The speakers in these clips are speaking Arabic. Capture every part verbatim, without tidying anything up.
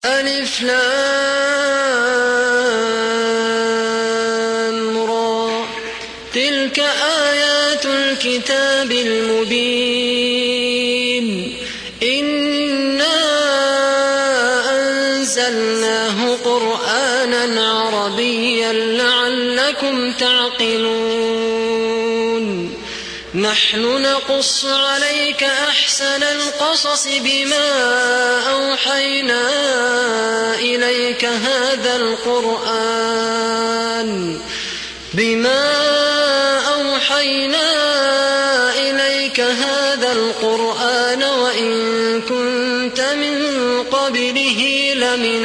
ألف لام را تلك آيات الكتاب المبين إنا أنزلناه قرآنا عربيا لعلكم تعقلون نحن نقص عليك أحسن القصص بما أوحينا إليك هذا القرآن بما أوحينا إليك هذا القرآن وإن كنت من قبله لمن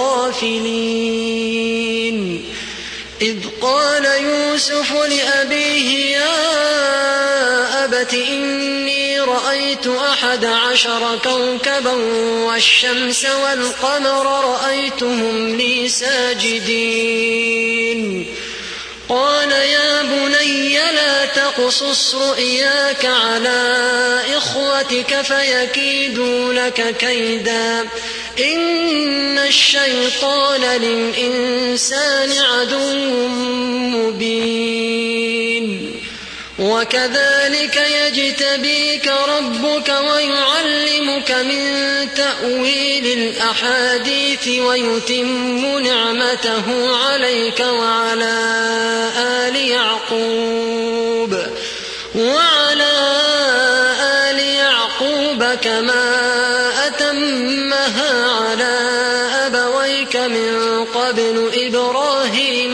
الغافلين إذ قال يوسف لأبيه يا أبت إني رأيت أحد عشر كوكبا والشمس والقمر رأيتهم لي ساجدين قال يا بني لا تقصص رؤياك على إخوتك فيكيدوا لك كيدا إن الشيطان للإنسان عدو مبين وكذلك يجتبيك ربك ويعلمك من تأويل الأحاديث ويتم نعمته عليك وعلى آل يعقوب وعلى آل يعقوب كما أتمها على أبويك من قبل إبراهيم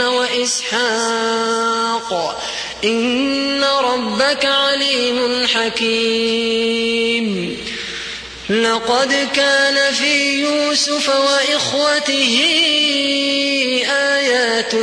وإسحاق إن ربك عليم حكيم لقد كان في يوسف وإخوته آيات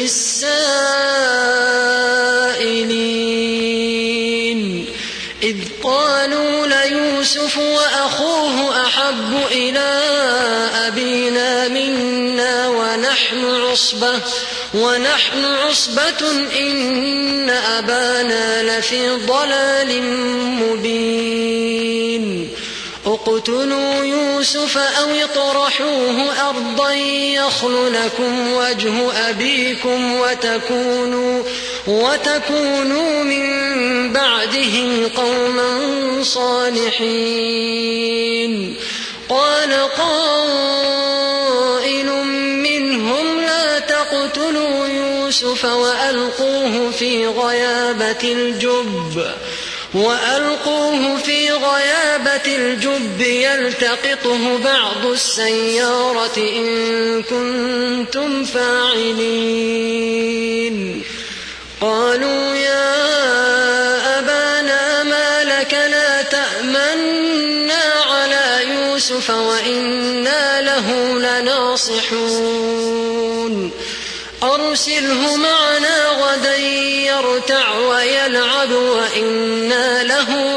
للسائلين إذ قالوا ليوسف وأخوه أحب إلى أبينا منا ونحن عصبة ونحن عصبة إن أبانا لفي ضلال مبين اقتلوا يوسف أو اطرحوه أرضا يخل لكم وجه أبيكم وتكونوا, وتكونوا من بعده قوما صالحين قال قائل منهم لا تقتلوا يوسف وألقوه في غيابة الجب وألقوه في غيابة الجب يلتقطه بعض السيارة إن كنتم فاعلين قالوا يا أبانا ما لك لا تأمنا على يوسف وإنا له لناصحون أرسله معنا غدا يرتع ويلعب وإنا له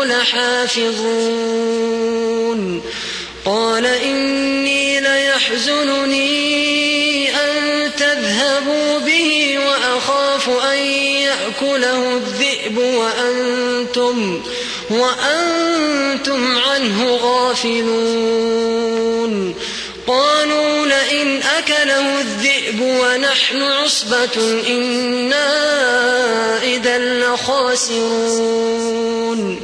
لحافظون قال إني ليحزنني أن تذهبوا به وأخاف أن يأكله الذئب وأنتم, وأنتم عنه غافلون قالوا لئن أكله الذئب ونحن عصبة إنا إذا لخاسرون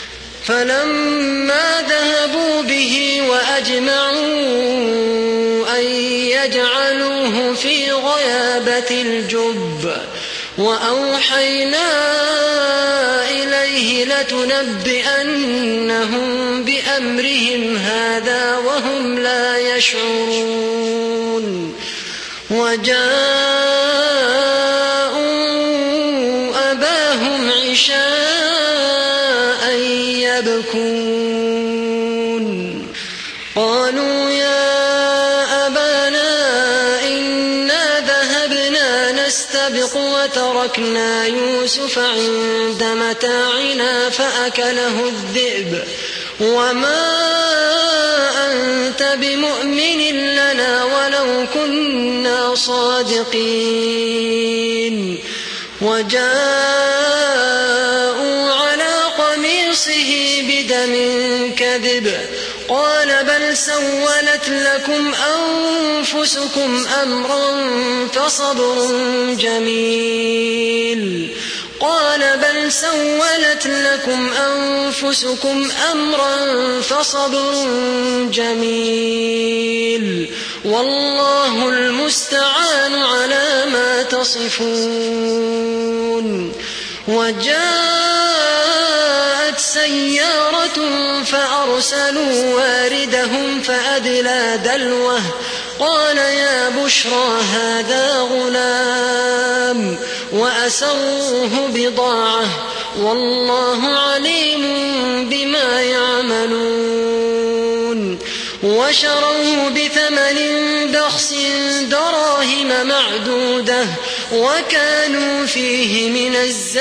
فلما ذهبوا به وأجمعوا أن يجعلوه في غيابة الجب وأوحينا إليه لتنبئنهم بأمرهم هذا وهم لا يشعرون وجاءوا أباهم عشاء يبكون قالوا يا أبانا إنا ذهبنا نستبق وتركنا يوسف عند متاعنا فأكله الذئب وما أنت بمؤمن لنا ولو كنا صادقين وجاءوا على قميصه بدم كذب قال بل سولت لكم أنفسكم أمرا فصبر جميل قال بل سولت لكم أنفسكم أمرا فصبر جميل والله المستعان على ما تصفون. وجاءت سيارة فأرسلوا واردهم فأدلى دلوه قال يا بشرى هذا غلام وأسروه بضاعة والله عليم بما يعملون. وشروه بثمن بخس دراهم معدودة وكانوا فيه من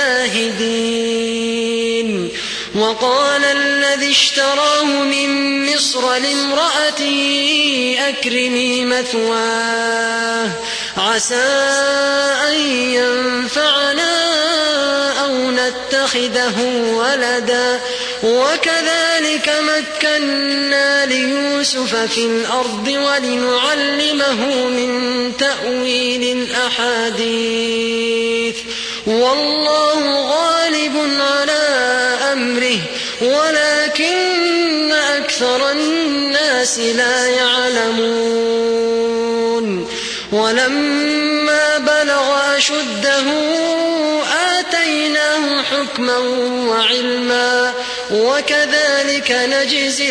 الزاهدين. وقال الذي اشتراه من مصر لامرأته أكرمي مثواه عسى أن ينفعنا أو نتخذه ولدا وكذلك مكنا ليوسف في الأرض ولنعلمه من تأويل الأحاديث والله غالب على أمره ولكن أكثر الناس لا يعلمون. ولما بلغ أشده آتيناه حكما وعلما وكذلك نجزي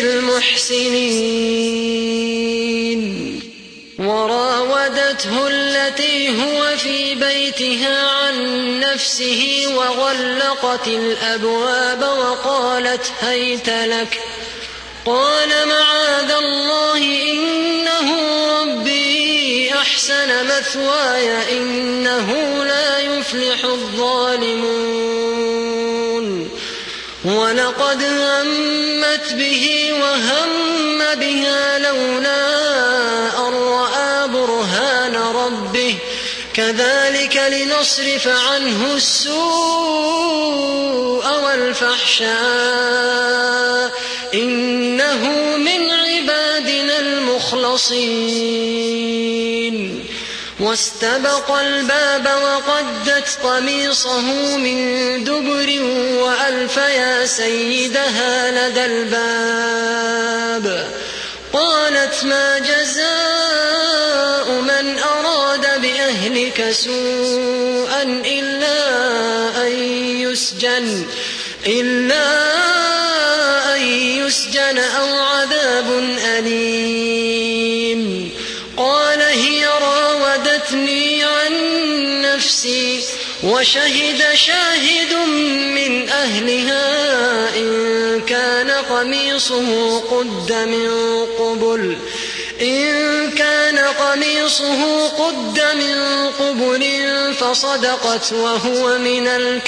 المحسنين. وراودته التي هو في بيتها عن نفسه وغلقت الأبواب وقالت هيت لك قال معاذ الله إنه ربي أحسن مثواي إنه لا يفلح الظالمون. ولقد همت به وهم بها لولا أن رأى برهان ربه كذلك لنصرف عنه السوء والفحشاء إنه من عبادنا المخلصين. واستبق الباب وقدت قميصه من دبر وألف يا سيدها لدى الباب قالت ما جزاء من أراد بأهلك سوءا إلا أن يسجن إلا أن يسجن أو عذاب أليم. قال هي راودتني عن نفسي وشهد شاهد من أهلها إن كان قميصه قد من قبل إن كان قميصه قد من قبل فصدقت وهو من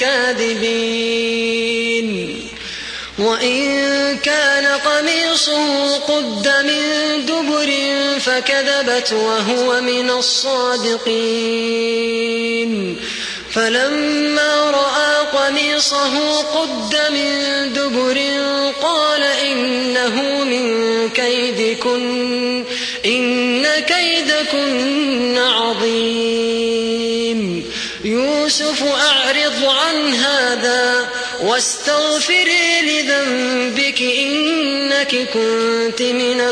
الكاذبين. وإن كان قميصه قد من دبر فكذبت وهو من الصادقين. فلما رأى قميصه قد من دبر قال إنه من كيدكن إن كيدكن عظيم. يوسف أعرض عن هذا واستغفري لذنبك إنك كنت من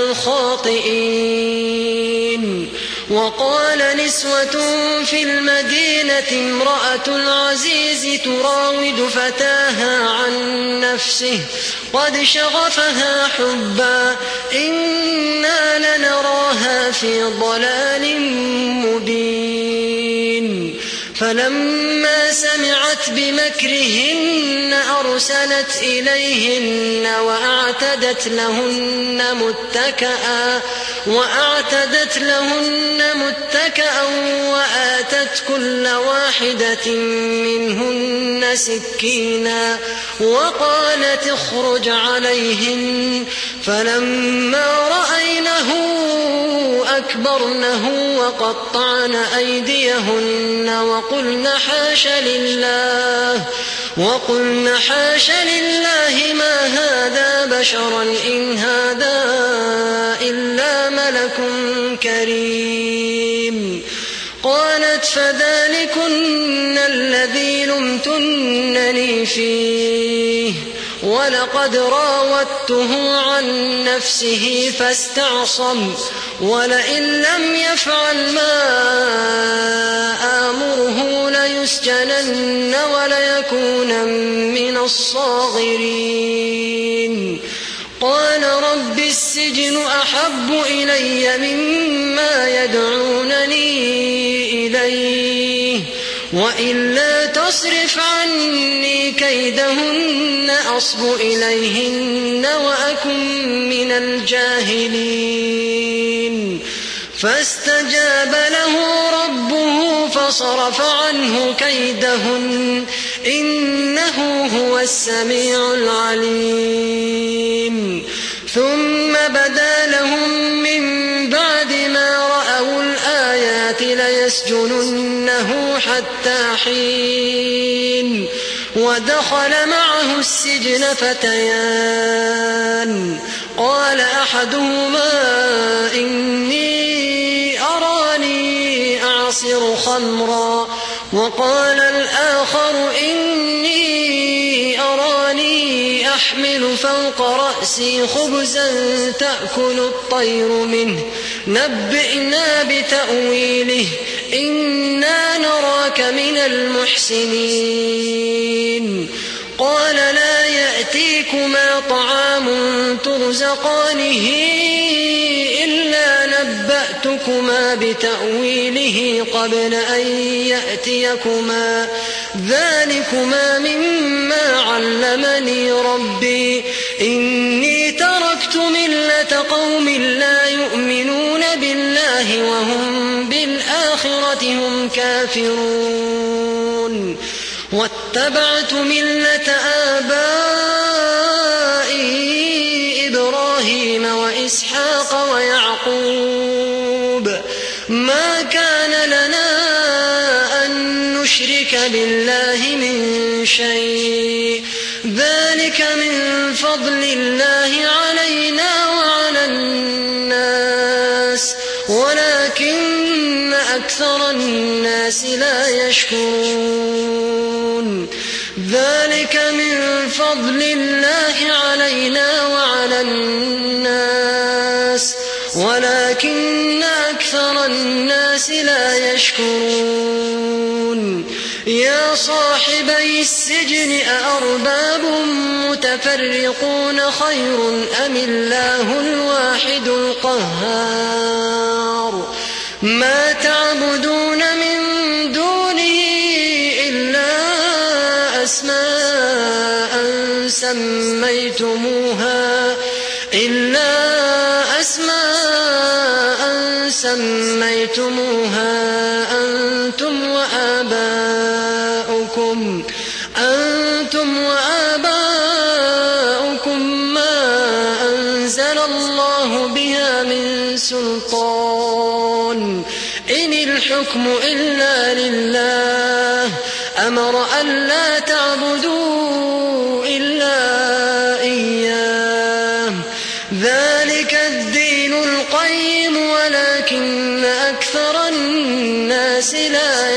الخاطئين. وقال نسوة في المدينة امرأة العزيز تراود فتاها عن نفسه قد شغفها حبا إنا لنراها في ضلال مبين. فلما سمعت بمكرهن أرسلت إليهن وأعتدت لهن متكئا وأعتدت لهن متكئا وآتت كل واحدة منهن سكينا وقالت اخرج عليهن فلما رأينه أكبرنه وقطعن أيديهن وقلن حاش لله وقلن حاش لله ما هذا بشرا إن هذا إلا ملك كريم. قالت فذلكن الذي لمتنني فيه ولقد راودته عن نفسه فاستعصم ولئن لم يفعل ما آمره ليسجنن وليكون من الصاغرين. قال رب السجن أحب إلي مما يدعونني إليه وإلا تصرف عني كيدهن أصب إليهن وأكن من الجاهلين. فاستجاب له ربه فصرف عنه كيدهن إنه هو السميع العليم. ثم بدا لهم من بعد ما رأوا الآيات ليسجننه حتى حين. ودخل معه السجن فتيان قال أحدهما إني أراني أعصر خمرا وقال الآخر إني أراني أحمل فوق رأسي خبزا تأكل الطير منه نبئنا بتأويله إنا نراك من المحسنين. قال لا يأتيكما طعام ترزقانه إلا نبأتكما بتأويله قبل أن يأتيكما ذلكما مما علمني ربي إني تركت ملة قوم لا يؤمنون بالله وهم بالآخرة هم كافرون واتبعت ملة آبائي إبراهيم وإسحاق ويعقوب ما كان لنا أن نشرك بالله من شيء ذلك من فضل الله علينا وعلى الناس ولكن أكثر الناس لا يشكرون. ذلك من فضل الله علينا وعلى الناس ولكن أكثر الناس لا يشكرون. يا صاحبي السجن أأرباب متفرقون خير أم الله الواحد القهار. ما تعبدون من دونه إلا أسماء سميتموها إلا أسماء سميتموها أنتم وآباؤكم أنتم وآباؤكم ما أنزل الله بها من سلطان إن الحكم إلا لله أمر ألا تعبدوا إلا إياه ذلك الدين القيم ولكن أكثر الناس لا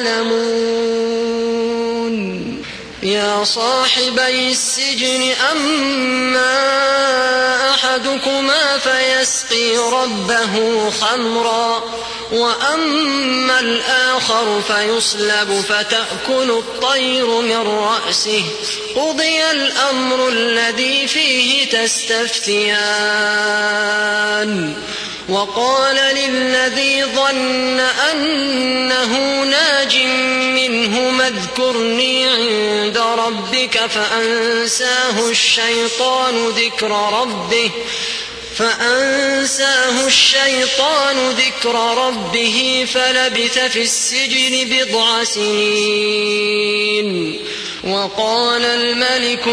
يعلمون. يا صاحبي السجن أما أحدكما فيسقي ربه خمرا وأما الآخر فيصلب فتأكل الطير من رأسه قضي الأمر الذي فيه تستفتيان. وقال للذي ظن أنه ناج منهما اذكرني عند ربك فأنساه الشيطان ذكر ربه فأنساه الشيطان ذكر ربه فلبث في السجن بضع سنين. وقال الملك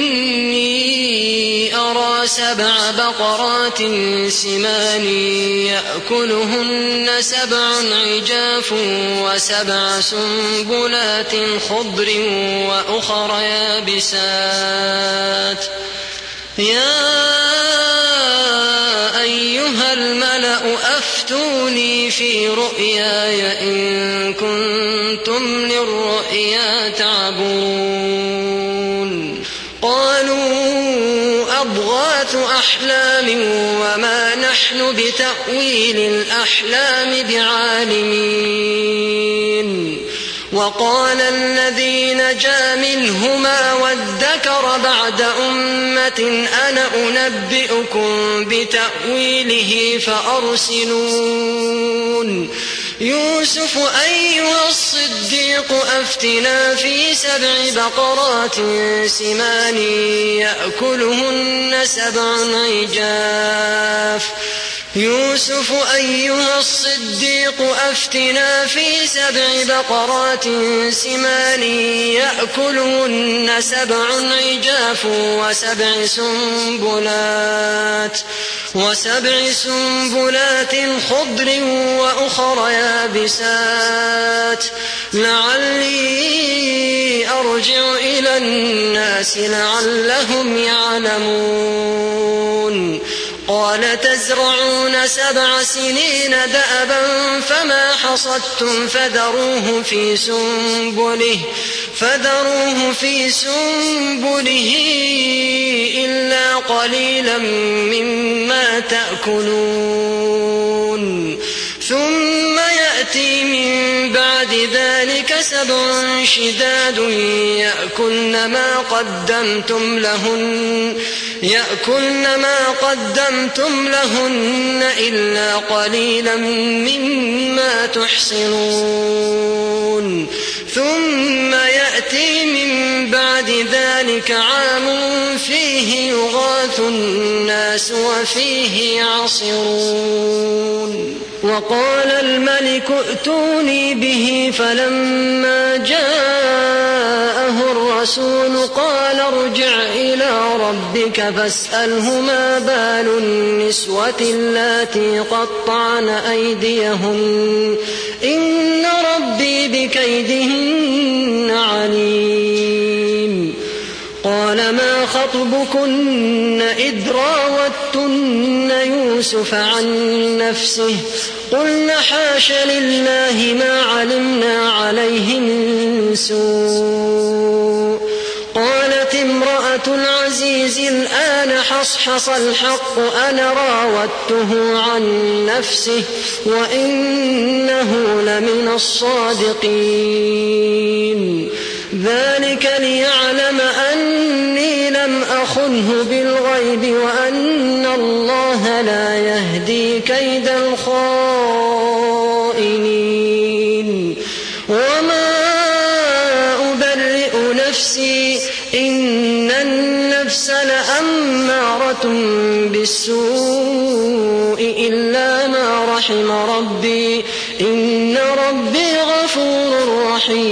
إني أرى سبع بقرات سمان يأكلهن سبع عجاف وسبع سنبلات خضر وأخر يابسات يا أيها الملأ أفتوني في رؤياي إن كنتم للرؤيا تعبرون قالوا أضغاث أحلام وما نحن بتأويل الأحلام بعالمين وقال الذي نجا منهما وادكر بعد أمة أنا أنبئكم بتأويله فأرسلون يوسف أيها الصديق أفتنا في سبع بقرات سمان يأكلهن سبع عجاف يوسف أيها الصديق أفتنا في سبع بقرات سمان يأكلهن سبع عجاف وسبع سنبلات وسبع سنبلات خضر وأخر يابسات لعلي أرجع إلى الناس لعلهم يعلمون قال تزرعون سبع سنين دأبا فما حصدتم فذروه في سنبله فذروه في سنبله إلا قليلا مما تأكلون ثم يأتي من بعد ذلك سبع شداد يأكلن ما قدمتم لهن يأكلن ما قدمتم لهن إلا قليلا مما تحصنون ثم يأتي من بعد ذلك عام فيه يغاث الناس وفيه يعصرون وقال الملك ائتوني به فلما جاءه الرسول قال ارجع إلى ربك فاسأله ما بال النسوة اللاتي قطعن أيديهن إن ربي بكيدهن عليم قال ما خطبكن إذ راوتن يوسف عن نفسه قلنا حاش لله ما علمنا عليه من سوء قالت امرأة العزيز الآن حصحص الحق أنا راودته عن نفسه وإنه لمن الصادقين ذلك ليعلم أني لم أخنه بالغيب وأن الله لا يهدي كيد الخائنين وما أبرئ نفسي إن النفس لأمارة بالسوء إلا ما رحم ربي إن ربي غفور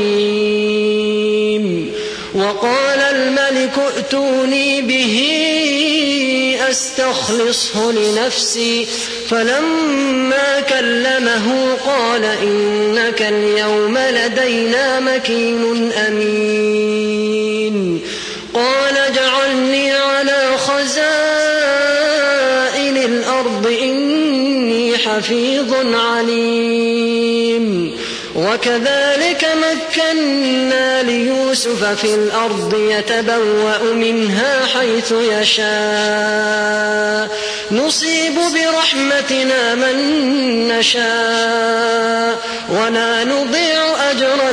رحيم وقال الملك ائتوني به أستخلصه لنفسي فلما كلمه قال إنك اليوم لدينا مكين أمين قال اجعلني على خزائن الأرض إني حفيظ عليم وكذلك مكنا ليوسف في الأرض يتبوأ منها حيث يشاء نصيب برحمتنا من نشاء ولا نضيع أجر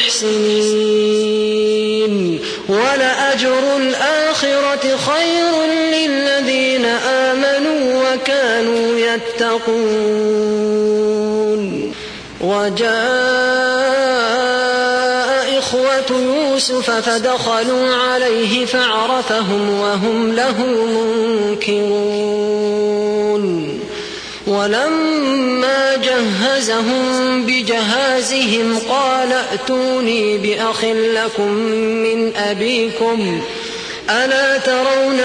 المحسنين ولأجر الآخرة خير للذين آمنوا وكانوا يتقون وجاء إخوة يوسف فدخلوا عليه فعرفهم وهم له منكرون ولما جهزهم جهزهم بجهازهم قال ائتوني بأخ لكم من أبيكم ألا ترون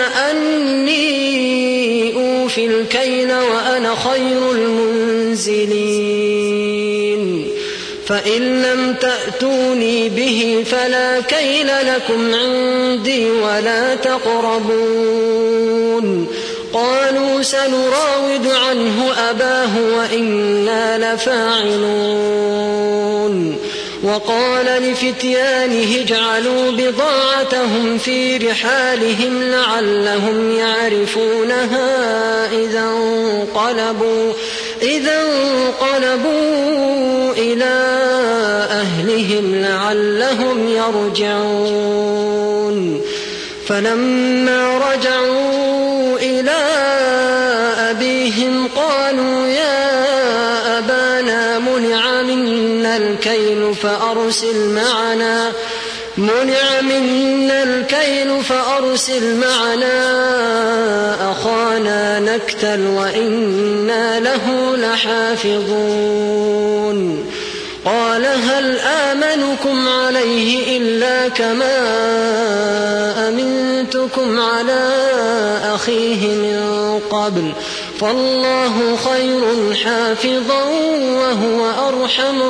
أني أوفي الكيل وأنا خير المنزلين فإن لم تأتوني به فلا كيل لكم عندي ولا تقربون قالوا سنراود عنه أباه وإنا لفاعلون وقال لفتيانه اجعلوا بضاعتهم في رحالهم لعلهم يعرفونها إذا انقلبوا, إذا انقلبوا إلى أهلهم لعلهم يرجعون فلما رجعوا إلى أبيهم قالوا يا أبانا منع منا الكيل فأرسل معنا منع منا الكيل فأرسل معنا أخانا نكتل وإنا له لحافظون قال هل آمنكم عليه إلا كما أمنتكم على أخيه من قبل فالله خير حافظا وهو أرحم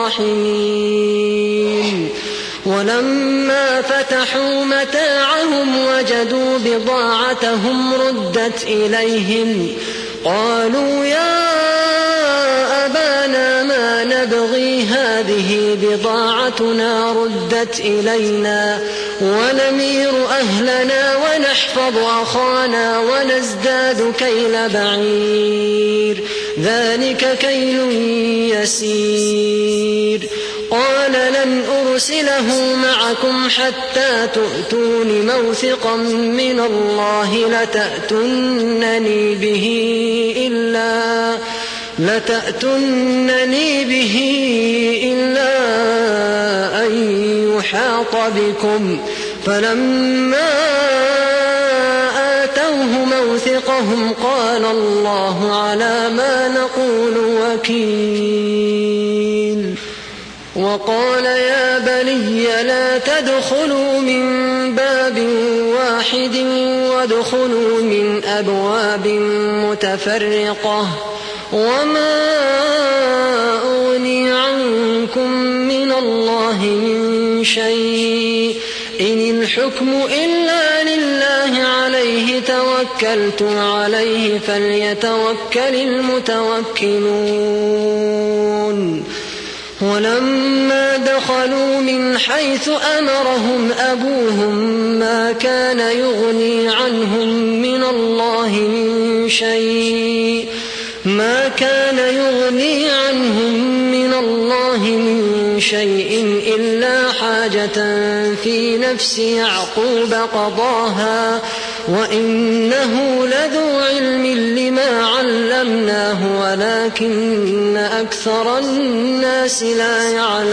الراحمين ولما فتحوا متاعهم وجدوا بضاعتهم ردت إليهم قالوا يا أبانا ما نبغي هذه بضاعتنا ردت إلينا ونمير أهلنا ونحفظ أخانا ونزداد كيل بعير ذلك كيل يسير قال لن أرسله معكم حتى تؤتون موثقا من الله لتأتونني به إلا لتأتونني به إلا أن يحاط بكم فلما آتوه موثقهم قال الله على ما نقول وكيل وقال يا بني لا تدخلوا من باب واحد وادخلوا من أبواب متفرقة وما أغني عنكم من الله من شيء إن الحكم إلا لله عليه توكلت عليه فليتوكل المتوكلون ولما دخلوا من حيث أمرهم أبوهم ما كان يغني عنهم من الله من شيء ما كان يغني عنهم من الله من شيء إلا حاجة في نفس يعقوب قضاها وإنه لذو علم لما علمناه ولكن أكثر الناس لا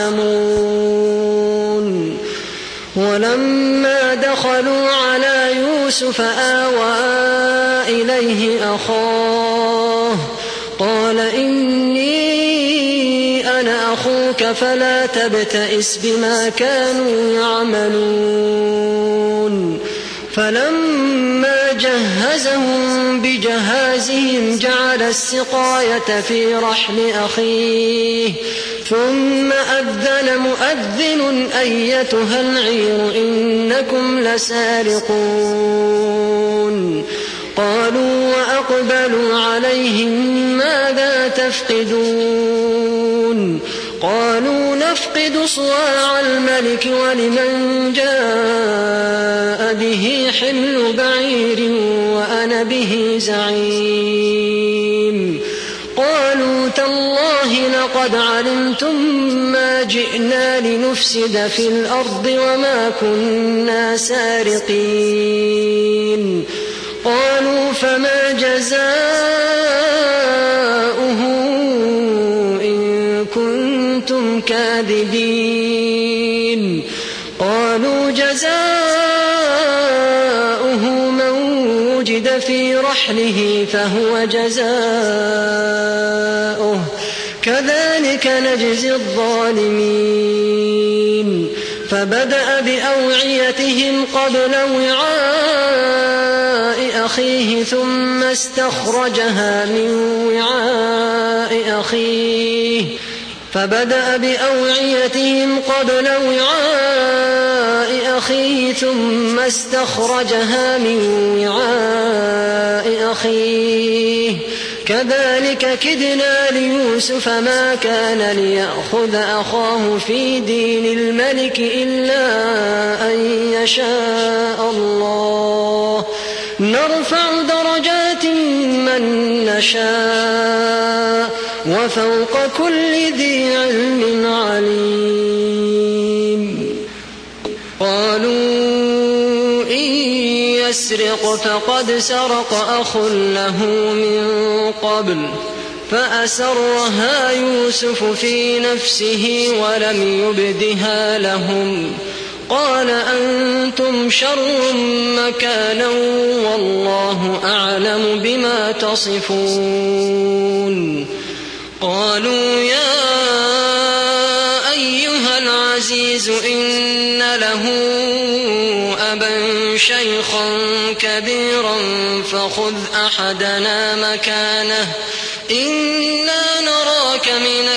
يعلمون ولما دخلوا على يوسف آوى إليه أخاه قال إني أنا أخوك فلا تبتئس بما كانوا يعملون فلما جهزهم بجهازهم جعل السقاية في رحل أخيه ثم أذن مؤذن أيتها العير إنكم لسارقون قالوا وأقبلوا عليهم ماذا تفقدون قالوا نفقد صواع الملك ولمن جاء به حمل بعير وأنا به زعيم قالوا تالله لقد علمتم ما جئنا لنفسد في الأرض وما كنا سارقين قالوا فما جزاؤه إن كنتم كاذبين قالوا جزاؤه من وجد في رحله فهو جزاؤه كذلك نجزي الظالمين فبدأ بأوعيتهم قبل وعاء أخيه ثم استخرجها من وعاء أخيه فبدأ بأوعيتهم قبل وعاء أخيه ثم استخرجها من وعاء أخيه كذلك كدنا ليوسف ما كان ليأخذ أخاه في دين الملك إلا أن يشاء الله نرفع درجات من نشاء وفوق كل ذي علم عليم قالوا إن يسرق فقد سرق أخ له من قبل فأسرها يوسف في نفسه ولم يبدها لهم قال أنتم شر مكانا والله أعلم بما تصفون قالوا يا أيها العزيز إن له أبا شيخا كبيرا فخذ أحدنا مكانه إنا نراك من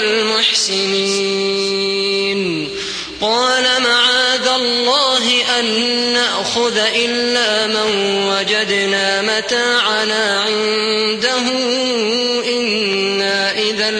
المحسنين قال معاذ الله أن نأخذ إلا من وجدنا متاعنا عنده إنا إذا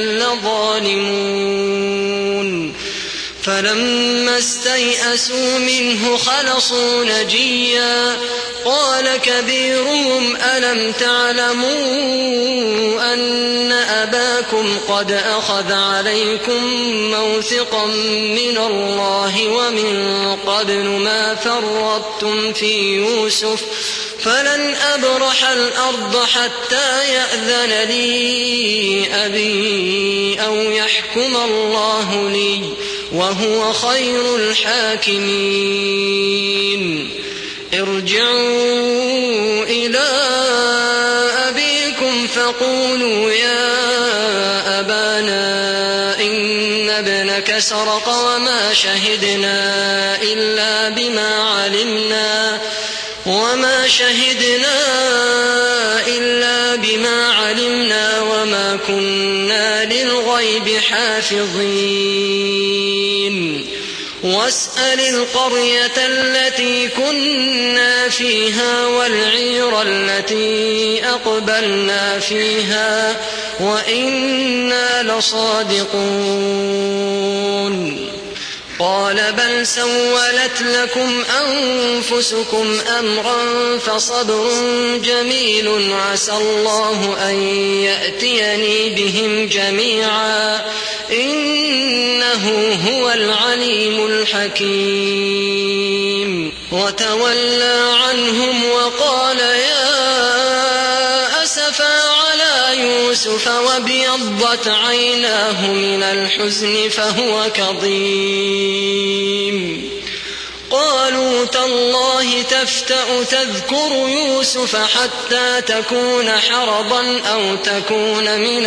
لظالمون فلما استيئسوا منه خلصوا نجيا قال كبيرهم ألم تعلموا أن أباكم قد أخذ عليكم موثقا من الله ومن قبل ما فرطتم في يوسف فلن أبرح الأرض حتى يأذن لي أبي أو يحكم الله لي وهو خير الحاكمين ارجعوا إلى أبيكم فقولوا يا أبانا إن ابنك سرق وما شهدنا إلا بما علمنا وما شهدنا إلا بما علمنا وما كنا للغيب حافظين واسأل القرية التي كنا فيها والعير التي أقبلنا فيها وإنا لصادقون قال بل سولت لكم أنفسكم أمرا فصبر جميل عسى الله أن يأتيني بهم جميعا إنه هو العليم الحكيم وتولى عنهم وقال يا أسفا على يوسف وابيضت عيناه من الحزن فهو كظيم قالوا تالله تفتأ تذكر يوسف حتى تكون حرضا أو تكون من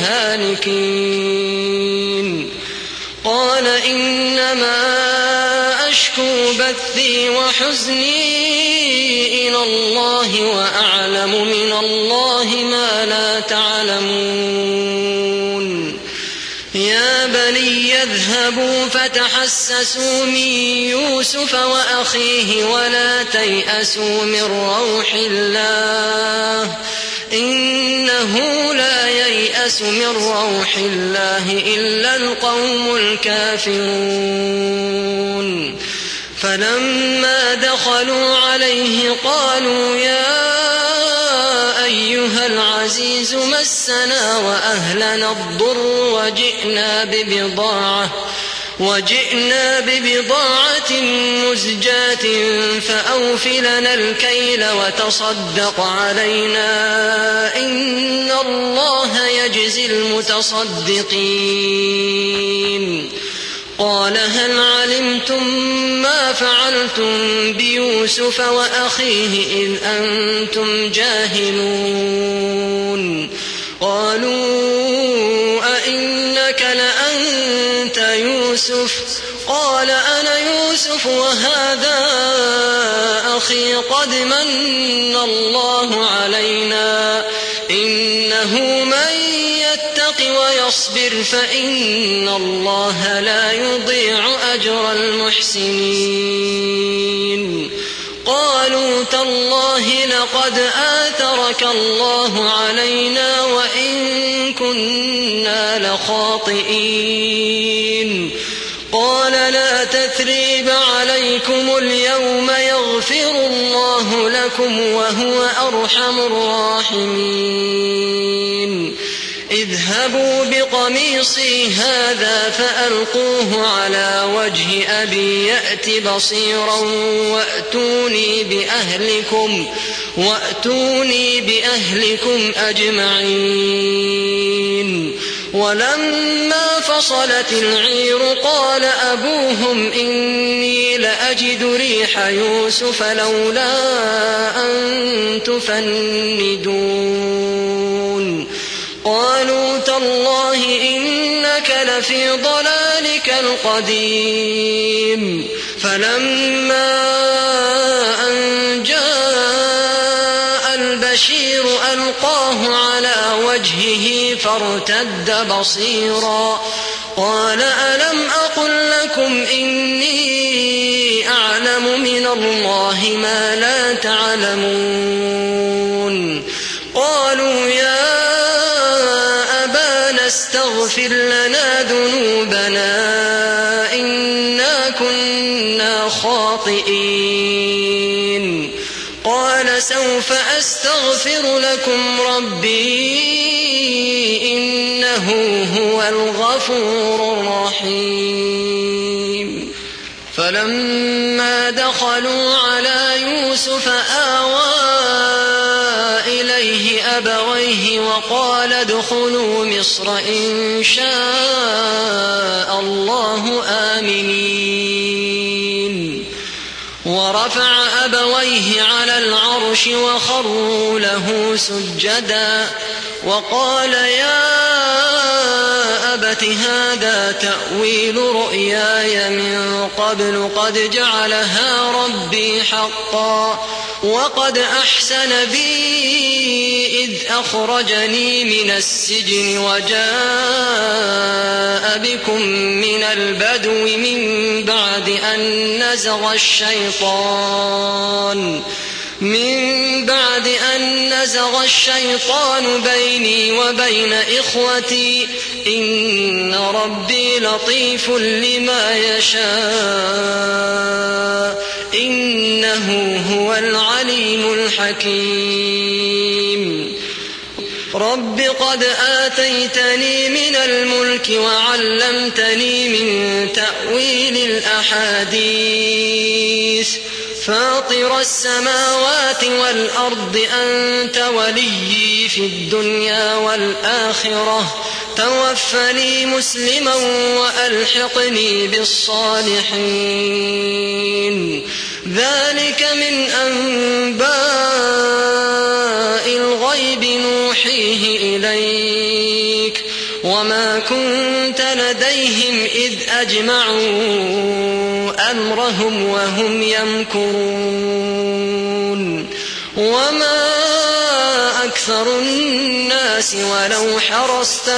الهالكين قال إنما أشكو بثي وحزني إلى الله وأعلم من الله ما لا تعلمون يا بني اذهبوا فتحسسوا من يوسف وأخيه ولا تيأسوا من روح الله إنه لا ييأس من روح الله إلا القوم الكافرون فلما دخلوا عليه قالوا يا أيها العزيز مسنا وأهلنا الضر وجئنا ببضاعة وجئنا ببضاعة مزجاة فأوف لنا الكيل وتصدق علينا إن الله يجزي المتصدقين قال هل علمتم ما فعلتم بيوسف وأخيه إذ أنتم جاهلون قالوا أئنك لأنت يوسف قال أنا يوسف وهذا أخي قد من الله علينا إنه من يتق ويصبر فإن الله لا يضيع أجر المحسنين قالوا تالله لقد آثرك الله علينا وإن كنا لخاطئين قال لا تثريب عليكم اليوم يغفر الله لكم وهو أرحم الراحمين اذهبوا بقميصي هذا فألقوه على وجه أبي يأت بصيرا وأتوني بأهلكم, وأتوني بأهلكم أجمعين ولما فصلت العير قال أبوهم إني لأجد ريح يوسف لولا أن تفندون قالوا تالله إنك لفي ضلالك القديم فلما أن جاء البشير ألقاه على وجهه فارتد بصيرا قال ألم أقل لكم إني أعلم من الله ما لا تعلمون قالوا يا أبانا استغفر لنا ذنوبنا إنا كنا خاطئين قال سوف أستغفر لكم ربي إنه هو الغفور الرحيم فلما دخلوا على يوسف آوى إليه أبويه وقال ادخلوا مصر إن شاء الله آمنين ورفع أبويه على العرش وخروا له سجدا وقال يا أبت هذا تأويل رؤياي من قبل قد جعلها ربي حقا وقد أحسن بي إذ أخرجني من السجن وجاء بكم من البدو من بعد أن نزغ الشيطان من بعد أن نزغ الشيطان بيني وبين إخوتي إن ربي لطيف لما يشاء إنه هو العليم الحكيم رب قد آتيتني من الملك وعلمتني من تأويل الأحاديث فاطر السماوات والأرض أنت وليي في الدنيا والآخرة توفني مسلما وألحقني بالصالحين ذلك من أنباء الغيب نوحيه إليك وما كنت لديهم إذ أجمعوا أمرهم وهم يمكرون وما أكثر الناس ولو حرصت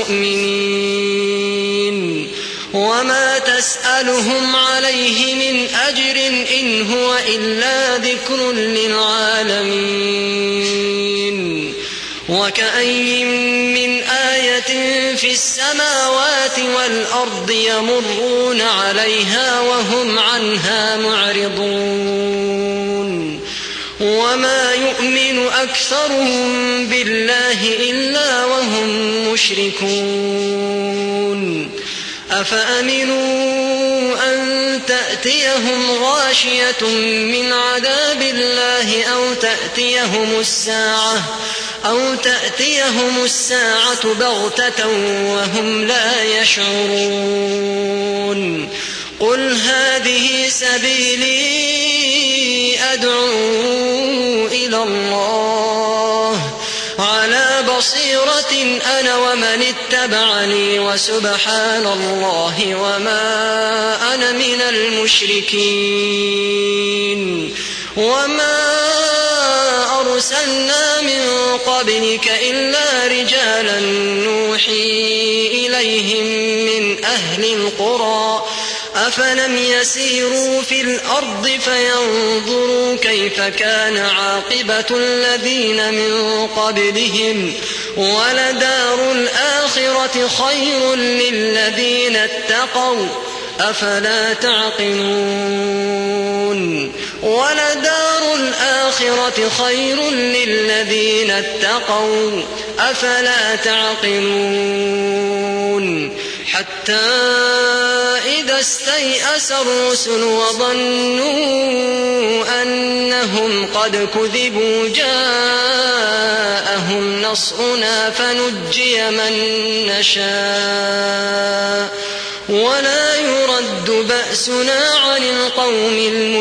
بمؤمنين وما تسألهم عليه من أجر إن هو إلا ذكر للعالمين وكأي من آية في السماوات والأرض يمرون عليها وهم عنها معرضون وما يؤمن أكثرهم بالله إلا وهم مشركون أفأمنوا أن تأتيهم غاشية من عذاب الله أو تأتيهم الساعة أو تأتيهم الساعة بغتة وهم لا يشعرون قل هذه سبيلي أدعو إلى الله على بصيرة أنا ومن اتبعني وسبحان الله وما أنا من المشركين. وما أرسلنا من قبلك إلا رجالا نوحي إليهم من أهل القرى أفلم يسيروا في الأرض فينظروا كيف كان عاقبة الذين من قبلهم ولدار الآخرة خير للذين اتقوا أفلا تعقلون ولدار الآخرة خير للذين اتقوا أفلا تعقلون حتى إذا استيأس الرسل وظنوا أنهم قد كذبوا جاءهم نصرنا فنجي من نشاء ولا يرد بأسنا عن القوم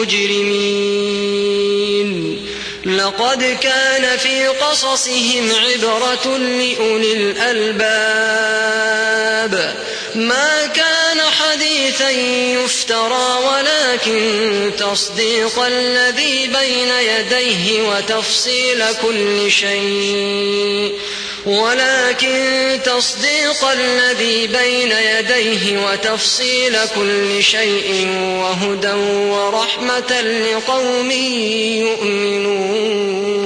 المجرمين. لقد كان في قصصهم عبرة لأولي الألباب ما كان حديثا يفترى ولكن تصديق الذي بين يديه وتفصيل كل شيء ولكن تصديق الذي بين يديه وتفصيل كل شيء وهدى ورحمة لقوم يؤمنون.